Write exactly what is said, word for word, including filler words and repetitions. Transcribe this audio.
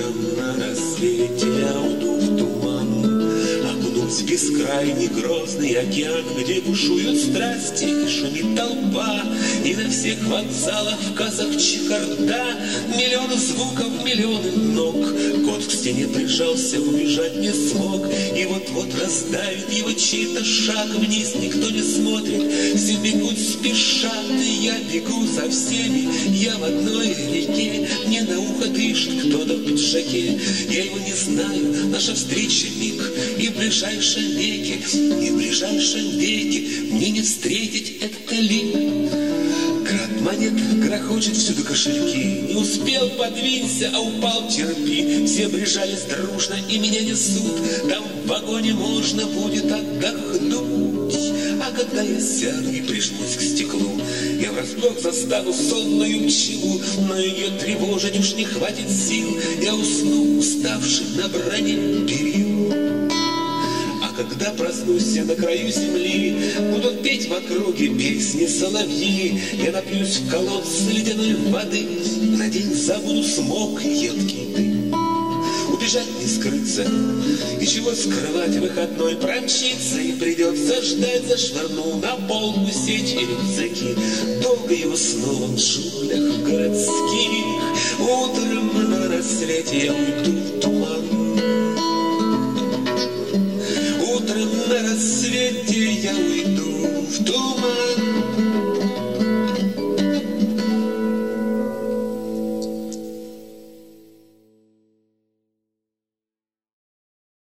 Утром на рассвете я уйду в туман, окунусь в бескрайний грозный океан, где бушуют страсти и шумит толпа, и на всех вокзалах в кассах чехарда, миллионы звуков, миллионы ног. Кот к стене прижался, убежать не смог, и вот-вот раздавит его чей-то шаг. Вниз никто не смотрит, все бегут спешат, и я бегу со всеми, я в одной реке. Мне на ухо дышит кто-то в пиджаке, я его не знаю, наша встреча миг, и в ближайшем веке, и в ближайшем веке мне не встретить этот лик. Град монет грохочет всюду кошельки, не успел подвинься, а упал терпи. Все прижались дружно и меня несут, там в вагоне можно будет отдохнуть. А когда я сяду и прижмусь к стеклу, я врасплох застану сонную пчелу, но ее тревожить уж не хватит сил, я усну, уставший на броне перил. Когда проснусь я на краю земли, будут петь в округе песни соловьи. Я напьюсь в колодце ледяной воды, на день забуду смог и едкий дым. Убежать не скрыться, и чего скрывать, выходной промчится, и придется ждать, зашвырнул на полную сеть и рюкзаки. Долго его снова в джунглях городских. Утром на рассвете я уйду в туман. Утром на рассвете я уйду в туман.